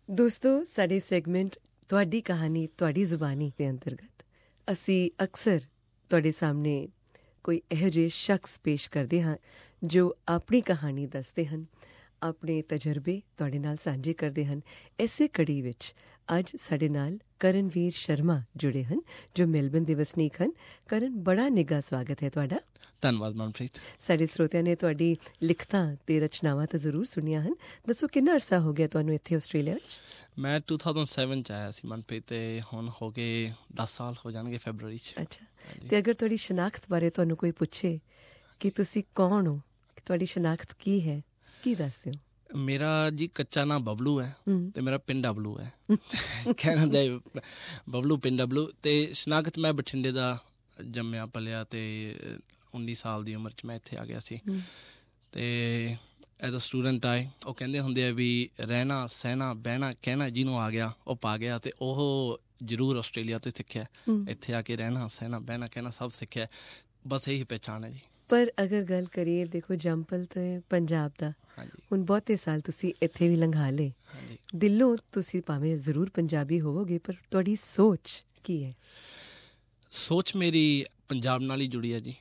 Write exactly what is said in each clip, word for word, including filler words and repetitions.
ਦੋਸਤੋ, ਸਾਡੇ ਸੈਗਮੈਂਟ ਤੁਹਾਡੀ ਕਹਾਣੀ ਤੁਹਾਡੀ ਜ਼ੁਬਾਨੀ ਦੇ ਅੰਤਰਗਤ ਅਸੀਂ ਅਕਸਰ ਤੁਹਾਡੇ ਸਾਹਮਣੇ ਕੋਈ ਇਹੋ ਜਿਹੇ ਸ਼ਖਸ ਪੇਸ਼ ਕਰਦੇ ਹਾਂ ਜੋ ਆਪਣੀ ਕਹਾਣੀ ਦੱਸਦੇ ਹਨ, ਆਪਣੇ ਤਜਰਬੇ ਤੁਹਾਡੇ ਨਾਲ ਸਾਂਝੇ ਕਰਦੇ ਹਨ। ਇਸੇ ਕੜੀ ਵਿੱਚ ਅੱਜ ਸਾਡੇ ਨਾਲ ਕਰਨਵੀਰ ਸ਼ਰਮਾ ਜੁੜੇ ਹਨ ਜੋ ਮੈਲਬਨ ਦੇ ਵਸਨੀਕ ਹਨ। ਕਰਨ, ਬੜਾ ਨਿੱਘਾ ਸਵਾਗਤ ਹੈ ਤੁਹਾਡਾ। ਧੰਨਵਾਦ ਮਨਪ੍ਰੀਤ। ਸਾਡੇ ਸਰੋਤਿਆਂ ਨੇ ਤੁਹਾਡੀ ਲਿਖਤਾਂ ਤੇ ਰਚਨਾਵਾਂ ਤਾਂ ਜ਼ਰੂਰ ਸੁਣੀਆਂ ਹਨ। ਦੱਸੋ, ਕਿੰਨਾ ਅਰਸਾ ਹੋ ਗਿਆ ਤੁਹਾਨੂੰ ਇੱਥੇ ਆਸਟ੍ਰੇਲੀਆ ਵਿੱਚ? ਮੈਂ ਦੋ ਹਜ਼ਾਰ ਸੱਤ 'ਚ ਆਇਆ ਸੀ ਮਨਪ੍ਰੀਤ, ਅਤੇ ਹੁਣ ਹੋ ਗਏ ਦਸ ਸਾਲ ਹੋ ਜਾਣਗੇ ਫੈਬਰਵਰੀ 'ਚ। ਅੱਛਾ, ਅਤੇ ਅਗਰ ਤੁਹਾਡੀ ਸ਼ਨਾਖਤ ਬਾਰੇ ਤੁਹਾਨੂੰ ਕੋਈ ਪੁੱਛੇ ਕਿ ਤੁਸੀਂ ਕੌਣ ਹੋ, ਤੁਹਾਡੀ ਸ਼ਨਾਖਤ ਕੀ ਹੈ, ਕੀ ਦੱਸਦੇ ਹੋ? ਮੇਰਾ ਜੀ ਕੱਚਾ ਨਾਂ ਬਬਲੂ ਹੈ ਅਤੇ ਮੇਰਾ ਪਿੰਡ ਡਬਲੂ ਹੈ। ਕਹਿਣਾ ਦਾ ਬਬਲੂ ਪਿੰਡ ਡਬਲੂ। ਅਤੇ ਸ਼ਨਾਖਤ ਮੈਂ ਬਠਿੰਡੇ ਦਾ ਜੰਮਿਆ ਪਲਿਆ ਅਤੇ ਉੱਨੀ ਸਾਲ ਦੀ ਉਮਰ 'ਚ ਮੈਂ ਇੱਥੇ ਆ ਗਿਆ ਸੀ। ਅਤੇ ਐਜ਼ ਅ ਸਟੂਡੈਂਟ ਆਏ, ਉਹ ਕਹਿੰਦੇ ਹੁੰਦੇ ਆ ਵੀ ਰਹਿਣਾ ਸਹਿਣਾ ਬਹਿਣਾ ਕਹਿਣਾ ਜਿਹਨੂੰ ਆ ਗਿਆ ਉਹ ਪਾ ਗਿਆ, ਅਤੇ ਉਹ ਜ਼ਰੂਰ ਆਸਟ੍ਰੇਲੀਆ ਤੋਂ ਸਿੱਖਿਆ। ਇੱਥੇ ਆ ਕੇ ਰਹਿਣਾ ਸਹਿਣਾ ਬਹਿਣਾ ਕਹਿਣਾ ਸਭ ਸਿੱਖਿਆ, ਬਸ ਇਹੀ ਪਹਿਚਾਣ ਹੈ ਜੀ। ਪਰ ਅਗਰ ਗੱਲ ਕਰੀਏ, ਦੇਖੋ ਜੰਮਪਲ ਅਤੇ ਪੰਜਾਬ ਦਾ, ਹੁਣ ਬਹੁਤੇ ਸਾਲ ਤੁਸੀਂ ਇੱਥੇ ਵੀ ਲੰਘਾ ਲਏ, ਦਿਲੋਂ ਤੁਸੀਂ ਭਾਵੇਂ ਜ਼ਰੂਰ ਪੰਜਾਬੀ ਹੋਵੋਗੇ, ਪਰ ਤੁਹਾਡੀ ਸੋਚ ਕੀ ਹੈ? ਸੋਚ ਮੇਰੀ ਪੰਜਾਬ ਨਾਲ ਹੀ ਜੁੜੀ ਹੈ ਜੀ।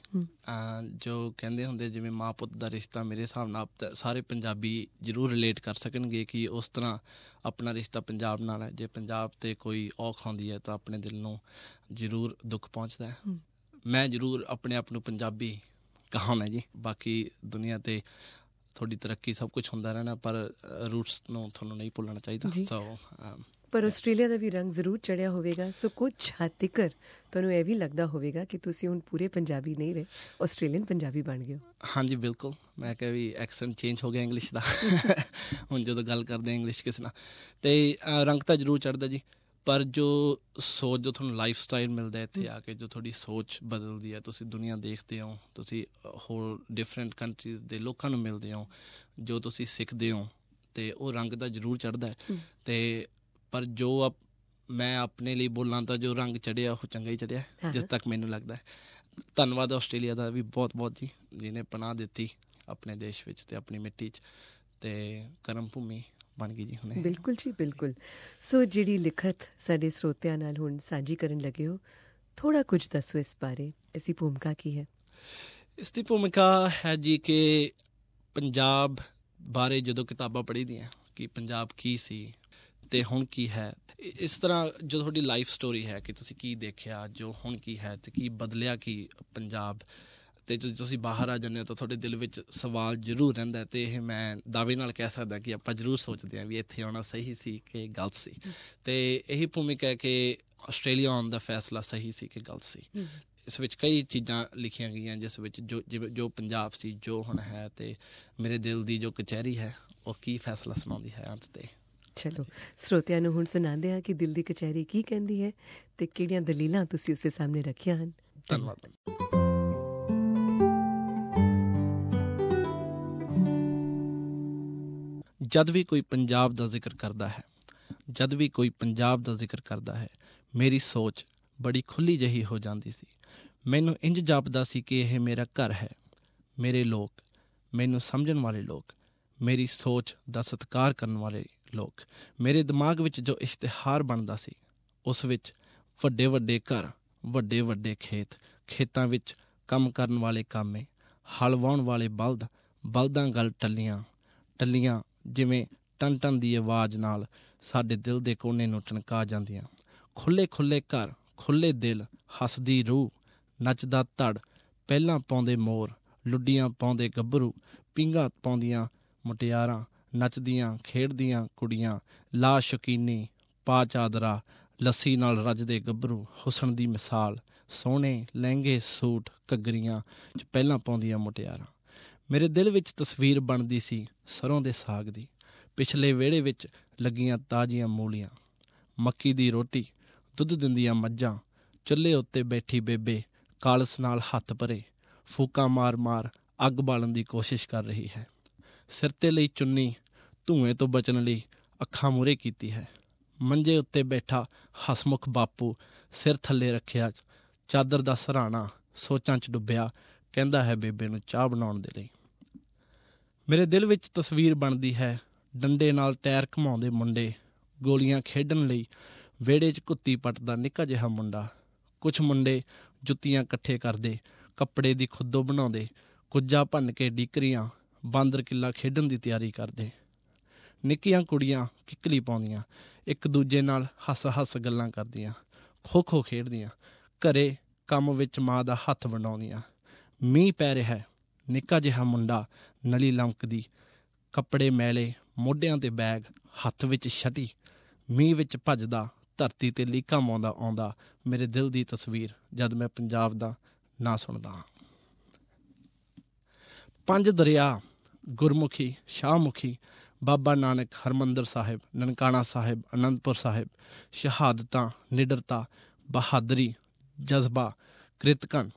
ਜੋ ਕਹਿੰਦੇ ਹੁੰਦੇ ਜਿਵੇਂ ਮਾਂ ਪੁੱਤ ਦਾ ਰਿਸ਼ਤਾ, ਮੇਰੇ ਹਿਸਾਬ ਨਾਲ ਸਾਰੇ ਪੰਜਾਬੀ ਜ਼ਰੂਰ ਰਿਲੇਟ ਕਰ ਸਕਣਗੇ ਕਿ ਉਸ ਤਰ੍ਹਾਂ ਆਪਣਾ ਰਿਸ਼ਤਾ ਪੰਜਾਬ ਨਾਲ ਹੈ। ਜੇ ਪੰਜਾਬ 'ਤੇ ਕੋਈ ਔਖ ਆਉਂਦੀ ਹੈ ਤਾਂ ਆਪਣੇ ਦਿਲ ਨੂੰ ਜ਼ਰੂਰ ਦੁੱਖ ਪਹੁੰਚਦਾ ਹੈ। ਮੈਂ ਜ਼ਰੂਰ ਆਪਣੇ ਆਪ ਨੂੰ ਪੰਜਾਬੀ ਕਹਾਉਣਾ ਜੀ। ਬਾਕੀ ਦੁਨੀਆ 'ਤੇ ਤੁਹਾਡੀ ਤਰੱਕੀ ਸਭ ਕੁਛ ਹੁੰਦਾ ਰਹਿਣਾ, ਪਰ ਰੂਟਸ ਨੂੰ ਤੁਹਾਨੂੰ ਨਹੀਂ ਭੁੱਲਣਾ ਚਾਹੀਦਾ। ਸੋ ਪਰ ਆਸਟ੍ਰੇਲੀਆ ਦਾ ਵੀ ਰੰਗ ਜ਼ਰੂਰ ਚੜ੍ਹਿਆ ਹੋਵੇਗਾ, ਸੋ ਕੁਛ ਹੱਦ ਤੱਕ ਤੁਹਾਨੂੰ ਇਹ ਵੀ ਲੱਗਦਾ ਹੋਵੇਗਾ ਕਿ ਤੁਸੀਂ ਹੁਣ ਪੂਰੇ ਪੰਜਾਬੀ ਨਹੀਂ ਰਹੇ, ਆਸਟ੍ਰੇਲੀਅਨ ਪੰਜਾਬੀ ਬਣ ਗਏ ਹੋ। ਹਾਂਜੀ ਬਿਲਕੁਲ, ਮੈਂ ਕਿਹਾ ਵੀ ਐਕਸੈਂਟ ਚੇਂਜ ਹੋ ਗਿਆ ਇੰਗਲਿਸ਼ ਦਾ। ਹੁਣ ਜਦੋਂ ਗੱਲ ਕਰਦੇ ਇੰਗਲਿਸ਼ ਕਿਸੇ ਨਾਲ, ਅਤੇ ਰੰਗ ਤਾਂ ਜ਼ਰੂਰ ਚੜ੍ਹਦਾ ਜੀ। ਪਰ ਜੋ ਸੋਚ, ਜੋ ਤੁਹਾਨੂੰ ਲਾਈਫ ਸਟਾਈਲ ਮਿਲਦਾ ਇੱਥੇ ਆ ਕੇ, ਜੋ ਤੁਹਾਡੀ ਸੋਚ ਬਦਲਦੀ ਹੈ, ਤੁਸੀਂ ਦੁਨੀਆ ਦੇਖਦੇ ਹੋ, ਤੁਸੀਂ ਹੋਰ ਡਿਫਰੈਂਟ ਕੰਟਰੀਜ਼ ਦੇ ਲੋਕਾਂ ਨੂੰ ਮਿਲਦੇ ਹੋ, ਜੋ ਤੁਸੀਂ ਸਿੱਖਦੇ ਹੋ, ਅਤੇ ਉਹ ਰੰਗ ਤਾਂ ਜ਼ਰੂਰ ਚੜ੍ਹਦਾ ਹੈ। ਅਤੇ ਪਰ ਜੋ ਆਪ ਮੈਂ ਆਪਣੇ ਲਈ ਬੋਲਾਂ ਤਾਂ ਜੋ ਰੰਗ ਚੜ੍ਹਿਆ ਉਹ ਚੰਗਾ ਹੀ ਚੜ੍ਹਿਆ, ਜਿਸ ਤੱਕ ਮੈਨੂੰ ਲੱਗਦਾ। ਧੰਨਵਾਦ ਆਸਟ੍ਰੇਲੀਆ ਦਾ ਵੀ ਬਹੁਤ ਬਹੁਤ ਜੀ, ਜਿਹਨੇ ਪਨਾਹ ਦਿੱਤੀ ਆਪਣੇ ਦੇਸ਼ ਵਿੱਚ ਅਤੇ ਆਪਣੀ ਮਿੱਟੀ 'ਚ, ਅਤੇ ਕਰਮ ਭੂਮੀ ਬਣ ਗਈ ਜੀ ਹੁਣ। ਬਿਲਕੁਲ ਜੀ ਬਿਲਕੁਲ। ਸੋ ਜਿਹੜੀ ਲਿਖਤ ਸਾਡੇ ਸਰੋਤਿਆਂ ਨਾਲ ਹੁਣ ਸਾਂਝੀ ਕਰਨ ਲੱਗੇ ਹੋ, ਥੋੜ੍ਹਾ ਕੁਝ ਦੱਸੋ ਇਸ ਬਾਰੇ, ਇਸ ਦੀ ਭੂਮਿਕਾ ਕੀ ਹੈ? ਇਸ ਦੀ ਭੂਮਿਕਾ ਹੈ ਜੀ ਕਿ ਪੰਜਾਬ ਬਾਰੇ ਜਦੋਂ ਕਿਤਾਬਾਂ ਪੜ੍ਹੀ ਦੀਆਂ ਕਿ ਪੰਜਾਬ ਕੀ ਸੀ ਅਤੇ ਹੁਣ ਕੀ ਹੈ, ਇਸ ਤਰ੍ਹਾਂ ਜੋ ਤੁਹਾਡੀ ਲਾਈਫ ਸਟੋਰੀ ਹੈ ਕਿ ਤੁਸੀਂ ਕੀ ਦੇਖਿਆ, ਜੋ ਹੁਣ ਕੀ ਹੈ ਅਤੇ ਕੀ ਬਦਲਿਆ ਕੀ ਪੰਜਾਬ, ਅਤੇ ਜਦੋਂ ਤੁਸੀਂ ਬਾਹਰ ਆ ਜਾਂਦੇ ਹੋ ਤਾਂ ਤੁਹਾਡੇ ਦਿਲ ਵਿੱਚ ਸਵਾਲ ਜ਼ਰੂਰ ਰਹਿੰਦਾ। ਅਤੇ ਇਹ ਮੈਂ ਦਾਅਵੇ ਨਾਲ ਕਹਿ ਸਕਦਾ ਕਿ ਆਪਾਂ ਜ਼ਰੂਰ ਸੋਚਦੇ ਹਾਂ ਵੀ ਇੱਥੇ ਆਉਣਾ ਸਹੀ ਸੀ ਕਿ ਗਲਤ ਸੀ, ਅਤੇ ਇਹੀ ਭੂਮਿਕਾ ਹੈ ਕਿ ਆਸਟ੍ਰੇਲੀਆ ਆਉਣ ਦਾ ਫੈਸਲਾ ਸਹੀ ਸੀ ਕਿ ਗਲਤ ਸੀ। ਇਸ ਵਿੱਚ ਕਈ ਚੀਜ਼ਾਂ ਲਿਖੀਆਂ ਗਈਆਂ ਜਿਸ ਵਿੱਚ ਜੋ ਜਿਵੇਂ ਜੋ ਪੰਜਾਬ ਸੀ, ਜੋ ਹੁਣ ਹੈ, ਅਤੇ ਮੇਰੇ ਦਿਲ ਦੀ ਜੋ ਕਚਹਿਰੀ ਹੈ ਉਹ ਕੀ ਫੈਸਲਾ ਸੁਣਾਉਂਦੀ ਹੈ ਅੰਤ 'ਤੇ। ਚਲੋ, ਸਰੋਤਿਆਂ ਨੂੰ ਹੁਣ ਸੁਣਾਉਂਦੇ ਹਾਂ ਕਿ ਦਿਲ ਦੀ ਕਚਹਿਰੀ ਕੀ ਕਹਿੰਦੀ ਹੈ ਅਤੇ ਕਿਹੜੀਆਂ ਦਲੀਲਾਂ ਤੁਸੀਂ ਉਸਦੇ ਸਾਹਮਣੇ ਰੱਖੀਆਂ ਹਨ। ਧੰਨਵਾਦ। ਜਦ ਵੀ ਕੋਈ ਪੰਜਾਬ ਦਾ ਜ਼ਿਕਰ ਕਰਦਾ ਹੈ, ਜਦ ਵੀ ਕੋਈ ਪੰਜਾਬ ਦਾ ਜ਼ਿਕਰ ਕਰਦਾ ਹੈ, ਮੇਰੀ ਸੋਚ ਬੜੀ ਖੁੱਲ੍ਹੀ ਜਿਹੀ ਹੋ ਜਾਂਦੀ ਸੀ। ਮੈਨੂੰ ਇੰਝ ਜਾਪਦਾ ਸੀ ਕਿ ਇਹ ਮੇਰਾ ਘਰ ਹੈ, ਮੇਰੇ ਲੋਕ, ਮੈਨੂੰ ਸਮਝਣ ਵਾਲੇ ਲੋਕ, ਮੇਰੀ ਸੋਚ ਦਾ ਸਤਿਕਾਰ ਕਰਨ ਵਾਲੇ ਲੋਕ। ਮੇਰੇ ਦਿਮਾਗ ਵਿੱਚ ਜੋ ਇਸ਼ਤਿਹਾਰ ਬਣਦਾ ਸੀ, ਉਸ ਵਿੱਚ ਵੱਡੇ ਵੱਡੇ ਘਰ, ਵੱਡੇ ਵੱਡੇ ਖੇਤ, ਖੇਤਾਂ ਵਿੱਚ ਕੰਮ ਕਰਨ ਵਾਲੇ ਕਾਮੇ, ਹਲ ਵਾਹੁਣ ਵਾਲੇ ਬਲਦ, ਬਲਦਾਂ ਗਲ ਟੱਲੀਆਂ, ਟੱਲੀਆਂ ਜਿਵੇਂ ਟਨ ਟਨ ਦੀ ਆਵਾਜ਼ ਨਾਲ ਸਾਡੇ ਦਿਲ ਦੇ ਕੋਨੇ ਨੂੰ ਟਣਕਾ ਜਾਂਦੀਆਂ। ਖੁੱਲ੍ਹੇ ਖੁੱਲ੍ਹੇ ਘਰ, ਖੁੱਲ੍ਹੇ ਦਿਲ, ਹੱਸਦੀ ਰੂਹ, ਨੱਚਦਾ ਧੜ, ਪਹਿਲਾਂ ਪਾਉਂਦੇ ਮੋਰ, ਲੁੱਡੀਆਂ ਪਾਉਂਦੇ ਗੱਭਰੂ, ਪੀਂਘਾਂ ਪਾਉਂਦੀਆਂ ਮੁਟਿਆਰਾਂ, ਨੱਚਦੀਆਂ ਖੇਡਦੀਆਂ ਕੁੜੀਆਂ, ਲਾ ਸ਼ੌਕੀਨੀ, ਪਾ ਚਾਦਰਾ, ਲੱਸੀ ਨਾਲ ਰੱਜਦੇ ਗੱਭਰੂ, ਹੁਸਨ ਦੀ ਮਿਸਾਲ, ਸੋਹਣੇ ਲਹਿੰਗੇ ਸੂਟ ਘੱਗਰੀਆਂ 'ਚ ਪਹਿਲਾਂ ਪਾਉਂਦੀਆਂ ਮੁਟਿਆਰਾਂ। ਮੇਰੇ ਦਿਲ ਵਿੱਚ ਤਸਵੀਰ ਬਣਦੀ ਸੀ ਸਰੋਂ ਦੇ ਸਾਗ ਦੀ, ਪਿਛਲੇ ਵਿਹੜੇ ਵਿੱਚ ਲੱਗੀਆਂ ਤਾਜ਼ੀਆਂ ਮੂਲੀਆਂ, ਮੱਕੀ ਦੀ ਰੋਟੀ, ਦੁੱਧ ਦਿੰਦੀਆਂ ਮੱਝਾਂ, ਚੁੱਲ੍ਹੇ ਉੱਤੇ ਬੈਠੀ ਬੇਬੇ ਕਾਲਸ ਨਾਲ ਹੱਥ ਭਰੇ, ਫੂਕਾਂ ਮਾਰ ਮਾਰ ਅੱਗ ਬਾਲਣ ਦੀ ਕੋਸ਼ਿਸ਼ ਕਰ ਰਹੀ ਹੈ। ਸਿਰ 'ਤੇ ਲਈ ਚੁੰਨੀ, ਧੂੰਏਂ ਤੋਂ ਬਚਣ ਲਈ ਅੱਖਾਂ ਮੂਹਰੇ ਕੀਤੀ ਹੈ। ਮੰਜੇ ਉੱਤੇ ਬੈਠਾ ਹਸਮੁਖ ਬਾਪੂ, ਸਿਰ ਥੱਲੇ ਰੱਖਿਆ ਚਾਦਰ ਦਾ ਸਰਾਣਾ, ਸੋਚਾਂ 'ਚ ਡੁੱਬਿਆ, ਕਹਿੰਦਾ ਹੈ ਬੇਬੇ ਨੂੰ ਚਾਹ ਬਣਾਉਣ ਦੇ ਲਈ। ਮੇਰੇ ਦਿਲ ਵਿੱਚ ਤਸਵੀਰ ਬਣਦੀ ਹੈ ਡੰਡੇ ਨਾਲ ਟਾਇਰ ਘੁਮਾਉਂਦੇ ਮੁੰਡੇ, ਗੋਲੀਆਂ ਖੇਡਣ ਲਈ ਵਿਹੜੇ 'ਚ ਕੁੱਤੀ ਪੱਟਦਾ ਨਿੱਕਾ ਜਿਹਾ ਮੁੰਡਾ। ਕੁਛ ਮੁੰਡੇ ਜੁੱਤੀਆਂ ਇਕੱਠੇ ਕਰਦੇ, ਕੱਪੜੇ ਦੀ ਖੁੱਦੋ ਬਣਾਉਂਦੇ, ਕੁੱਜਾ ਭੰਨ ਕੇ ਡੀਕਰੀਆਂ ਬਾਂਦਰ ਕਿੱਲਾ ਖੇਡਣ ਦੀ ਤਿਆਰੀ ਕਰਦੇ। ਨਿੱਕੀਆਂ ਕੁੜੀਆਂ ਕਿੱਕਲੀ ਪਾਉਂਦੀਆਂ, ਇੱਕ ਦੂਜੇ ਨਾਲ ਹੱਸ ਹੱਸ ਗੱਲਾਂ ਕਰਦੀਆਂ, ਖੋ ਖੋ ਖੇਡਦੀਆਂ, ਘਰੇ ਕੰਮ ਵਿੱਚ ਮਾਂ ਦਾ ਹੱਥ ਵੰਡਾਉਂਦੀਆਂ। ਮੀਂਹ ਪੈ ਰਿਹਾ, ਨਿੱਕਾ ਜਿਹਾ ਮੁੰਡਾ, ਨਲੀ ਲਮਕਦੀ, ਕੱਪੜੇ ਮੈਲੇ, ਮੋਢਿਆਂ 'ਤੇ ਬੈਗ, ਹੱਥ ਵਿੱਚ ਛਟੀ, ਮੀਂਹ ਵਿੱਚ ਭੱਜਦਾ, ਧਰਤੀ 'ਤੇ ਲੀਕਾਂ ਮਾਉਂਦਾ ਆਉਂਦਾ ਮੇਰੇ ਦਿਲ ਦੀ ਤਸਵੀਰ ਜਦ ਮੈਂ ਪੰਜਾਬ ਦਾ ਨਾਂ ਸੁਣਦਾ ਹਾਂ। ਪੰਜ ਦਰਿਆ, ਗੁਰਮੁਖੀ, ਸ਼ਾਹਮੁਖੀ, ਬਾਬਾ ਨਾਨਕ, ਹਰਿਮੰਦਰ ਸਾਹਿਬ, ਨਨਕਾਣਾ ਸਾਹਿਬ, ਅਨੰਦਪੁਰ ਸਾਹਿਬ, ਸ਼ਹਾਦਤਾਂ, ਨਿਡਰਤਾ, ਬਹਾਦਰੀ, ਜਜ਼ਬਾ, ਕ੍ਰਿਤਕਨ,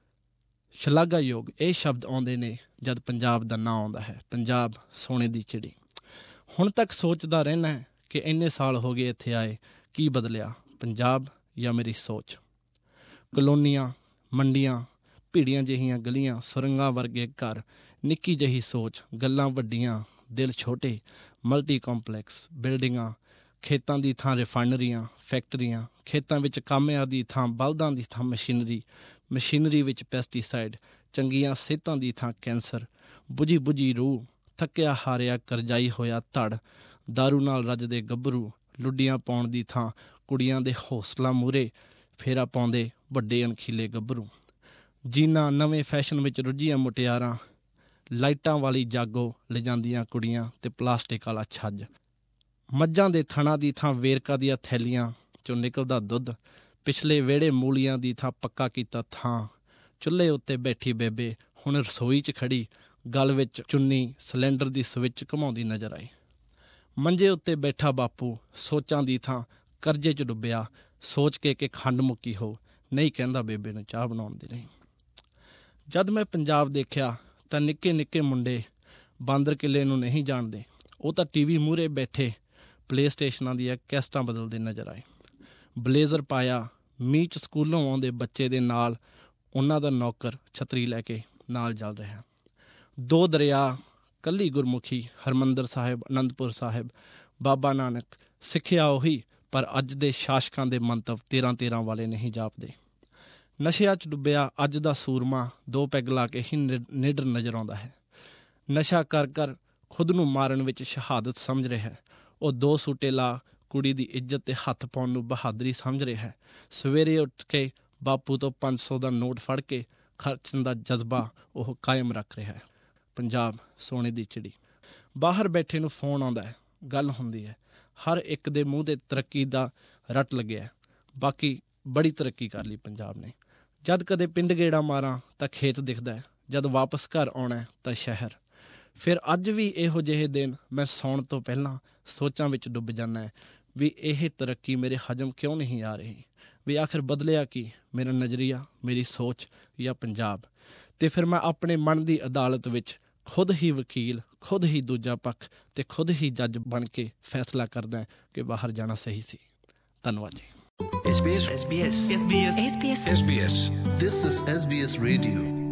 ਸ਼ਲਾਘਾਯੋਗ, ਇਹ ਸ਼ਬਦ ਆਉਂਦੇ ਨੇ ਜਦ ਪੰਜਾਬ ਦਾ ਨਾਂ ਆਉਂਦਾ ਹੈ। ਪੰਜਾਬ ਸੋਨੇ ਦੀ ਚਿੜੀ। ਹੁਣ ਤੱਕ ਸੋਚਦਾ ਰਹਿਣਾ ਕਿ ਇੰਨੇ ਸਾਲ ਹੋ ਗਏ ਇੱਥੇ ਆਏ, ਕੀ ਬਦਲਿਆ, ਪੰਜਾਬ ਜਾਂ ਮੇਰੀ ਸੋਚ? ਕਲੋਨੀਆਂ, ਮੰਡੀਆਂ, ਭੀੜੀਆਂ ਜਿਹੀਆਂ ਗਲੀਆਂ, ਸੁਰੰਗਾਂ ਵਰਗੇ ਘਰ, ਨਿੱਕੀ ਜਿਹੀ ਸੋਚ, ਗੱਲਾਂ ਵੱਡੀਆਂ, ਦਿਲ ਛੋਟੇ, ਮਲਟੀ ਕੰਪਲੈਕਸ ਬਿਲਡਿੰਗਾਂ, ਖੇਤਾਂ ਦੀ ਥਾਂ ਰਿਫਾਈਨਰੀਆਂ, ਫੈਕਟਰੀਆਂ, ਖੇਤਾਂ ਵਿੱਚ ਕਾਮਿਆਂ ਦੀ ਥਾਂ ਬਲਦਾਂ ਦੀ ਥਾਂ ਮਸ਼ੀਨਰੀ, ਮਸ਼ੀਨਰੀ ਵਿੱਚ ਪੈਸਟੀਸਾਈਡ, ਚੰਗੀਆਂ ਸਿਹਤਾਂ ਦੀ ਥਾਂ ਕੈਂਸਰ, ਬੁਝੀ ਬੁਝੀ ਰੂਹ, ਥੱਕਿਆ ਹਾਰਿਆ ਕਰਜਾਈ ਹੋਇਆ ਧੜ, ਦਾਰੂ ਨਾਲ ਰੱਜਦੇ ਗੱਭਰੂ, ਲੁੱਡੀਆਂ ਪਾਉਣ ਦੀ ਥਾਂ ਕੁੜੀਆਂ ਦੇ ਹੌਸਲਾ ਮੂਹਰੇ ਫੇਰਾ ਪਾਉਂਦੇ ਵੱਡੇ ਅਣਖੀਲੇ ਗੱਭਰੂ, ਜੀਨਾ ਨਵੇਂ ਫੈਸ਼ਨ ਵਿੱਚ ਰੁੱਝੀਆਂ ਮੁਟਿਆਰਾਂ, ਲਾਈਟਾਂ ਵਾਲੀ ਜਾਗੋ ਲਿਜਾਂਦੀਆਂ ਕੁੜੀਆਂ ਤੇ ਪਲਾਸਟਿਕ ਵਾਲਾ ਛੱਜ, ਮੱਝਾਂ ਦੇ ਥਣਾਂ ਦੀ ਥਾਂ ਵੇਰਕਾ ਦੀਆਂ ਥੈਲੀਆਂ 'ਚੋਂ ਨਿਕਲਦਾ ਦੁੱਧ, ਪਿਛਲੇ ਵਿਹੜੇ ਮੂਲੀਆਂ ਦੀ ਥਾਂ ਪੱਕਾ ਕੀਤਾ ਥਾਂ, ਚੁੱਲ੍ਹੇ ਉੱਤੇ ਬੈਠੀ ਬੇਬੇ ਹੁਣ ਰਸੋਈ 'ਚ ਖੜੀ, ਗਲ ਵਿੱਚ ਚੁੰਨੀ, ਸਿਲੰਡਰ ਦੀ ਸਵਿੱਚ ਘੁਮਾਉਂਦੀ ਨਜ਼ਰ ਆਈ। ਮੰਜੇ ਉੱਤੇ ਬੈਠਾ ਬਾਪੂ ਸੋਚਾਂ ਦੀ ਥਾਂ ਕਰਜ਼ੇ 'ਚ ਡੁੱਬਿਆ, ਸੋਚ ਕੇ ਕਿ ਖੰਡ ਮੁੱਕੀ ਹੋ, ਨਹੀਂ ਕਹਿੰਦਾ ਬੇਬੇ ਨੂੰ ਚਾਹ ਬਣਾਉਣ ਦੀ ਨਹੀਂ। ਜਦ ਮੈਂ ਪੰਜਾਬ ਦੇਖਿਆ ਤਾਂ ਨਿੱਕੇ ਨਿੱਕੇ ਮੁੰਡੇ ਬਾਂਦਰ ਕਿੱਲੇ ਨੂੰ ਨਹੀਂ ਜਾਣਦੇ, ਉਹ ਤਾਂ ਟੀ ਵੀ ਮੂਹਰੇ ਬੈਠੇ ਪਲੇ ਸਟੇਸ਼ਨਾਂ ਦੀਆਂ ਕੈਸਟਾਂ ਬਦਲਦੇ ਨਜ਼ਰ ਆਏ। ਬਲੇਜ਼ਰ ਪਾਇਆ, ਮੀਂਹ 'ਚ ਸਕੂਲੋਂ ਆਉਂਦੇ ਬੱਚੇ ਦੇ ਨਾਲ ਉਹਨਾਂ ਦਾ ਨੌਕਰ ਛਤਰੀ ਲੈ ਕੇ ਨਾਲ ਚੱਲ ਰਿਹਾ। ਦੋ ਦਰਿਆ, ਕੱਲੀ ਗੁਰਮੁਖੀ, ਹਰਿਮੰਦਰ ਸਾਹਿਬ, ਅਨੰਦਪੁਰ ਸਾਹਿਬ, ਬਾਬਾ ਨਾਨਕ, ਸਿੱਖਿਆ ਉਹੀ, ਪਰ ਅੱਜ ਦੇ ਸ਼ਾਸਕਾਂ ਦੇ ਮੰਤਵ ਤੇਰਾਂ ਤੇਰਾਂ ਵਾਲੇ ਨਹੀਂ ਜਾਪਦੇ। ਨਸ਼ਿਆਂ 'ਚ ਡੁੱਬਿਆ ਅੱਜ ਦਾ ਸੂਰਮਾ ਦੋ ਪੈਗ ਲਾ ਕੇ ਹੀ ਨਿਡਰ ਨਜ਼ਰ ਆਉਂਦਾ ਹੈ। ਨਸ਼ਾ ਕਰ ਕਰ ਖੁਦ ਨੂੰ ਮਾਰਨ ਵਿੱਚ ਸ਼ਹਾਦਤ ਸਮਝ ਰਿਹਾ ਹੈ। ਉਹ ਦੋ ਸੂਟੇ ਲਾ ਕੁੜੀ ਦੀ ਇੱਜ਼ਤ 'ਤੇ ਹੱਥ ਪਾਉਣ ਨੂੰ ਬਹਾਦਰੀ ਸਮਝ ਰਿਹਾ ਹੈ। ਸਵੇਰੇ ਉੱਠ ਕੇ ਬਾਪੂ ਤੋਂ ਪੰਜ ਸੌ ਦਾ ਨੋਟ ਫੜ ਕੇ ਖਰਚਣ ਦਾ ਜਜ਼ਬਾ ਉਹ ਕਾਇਮ ਰੱਖ ਰਿਹਾ ਹੈ। ਪੰਜਾਬ ਸੋਨੇ ਦੀ ਚਿੜੀ। ਬਾਹਰ ਬੈਠੇ ਨੂੰ ਫੋਨ ਆਉਂਦਾ ਹੈ, ਗੱਲ ਹੁੰਦੀ ਹੈ, ਹਰ ਇੱਕ ਦੇ ਮੂੰਹ 'ਤੇ ਤਰੱਕੀ ਦਾ ਰੱਟ ਲੱਗਿਆ। ਬਾਕੀ ਬੜੀ ਤਰੱਕੀ ਕਰ ਲਈ ਪੰਜਾਬ ਨੇ। ਜਦ ਕਦੇ ਪਿੰਡ ਗੇੜਾ ਮਾਰਾਂ ਤਾਂ ਖੇਤ ਦਿਖਦਾ ਹੈ, ਜਦ ਵਾਪਸ ਘਰ ਆਉਣਾ ਤਾਂ ਸ਼ਹਿਰ। ਫਿਰ ਅੱਜ ਵੀ ਇਹੋ ਜਿਹੇ ਦਿਨ ਮੈਂ ਸੌਣ ਤੋਂ ਪਹਿਲਾਂ ਸੋਚਾਂ ਵਿੱਚ ਡੁੱਬ ਜਾਂਦਾ ਵੀ ਇਹ ਤਰੱਕੀ ਮੇਰੇ ਹਜਮ ਕਿਉਂ ਨਹੀਂ ਆ ਰਹੀ, ਵੀ ਆਖਿਰ ਬਦਲਿਆ ਕੀ, ਮੇਰਾ ਨਜ਼ਰੀਆ, ਮੇਰੀ ਸੋਚ ਜਾਂ ਪੰਜਾਬ। ਅਤੇ ਫਿਰ ਮੈਂ ਆਪਣੇ ਮਨ ਦੀ ਅਦਾਲਤ ਵਿੱਚ ਖੁਦ ਹੀ ਵਕੀਲ, ਖੁਦ ਹੀ ਦੂਜਾ ਪੱਖ ਅਤੇ ਖੁਦ ਹੀ ਜੱਜ ਬਣ ਕੇ ਫੈਸਲਾ ਕਰਦਾ ਕਿ ਬਾਹਰ ਜਾਣਾ ਸਹੀ ਸੀ। ਧੰਨਵਾਦ ਜੀ। S B S S B S S B S S B S This is S B S Radio